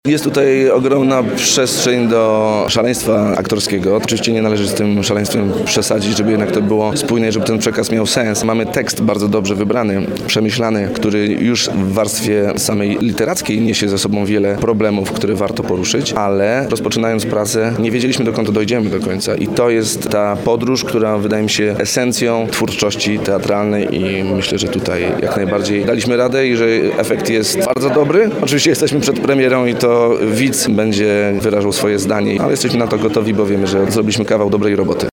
Jest tutaj ogromna przestrzeń do szaleństwa aktorskiego. Oczywiście nie należy z tym szaleństwem przesadzić, żeby jednak to było spójne i żeby ten przekaz miał sens. Mamy tekst bardzo dobrze wybrany, przemyślany, który już w warstwie samej literackiej niesie ze sobą wiele problemów, które warto poruszyć, ale rozpoczynając pracę nie wiedzieliśmy, dokąd dojdziemy do końca i to jest ta podróż, która wydaje mi się esencją twórczości teatralnej i myślę, że tutaj jak najbardziej daliśmy radę i że efekt jest bardzo dobry. Oczywiście jesteśmy przed premierą i to widz będzie wyrażał swoje zdanie, ale jesteśmy na to gotowi, bo wiemy, że zrobiliśmy kawał dobrej roboty.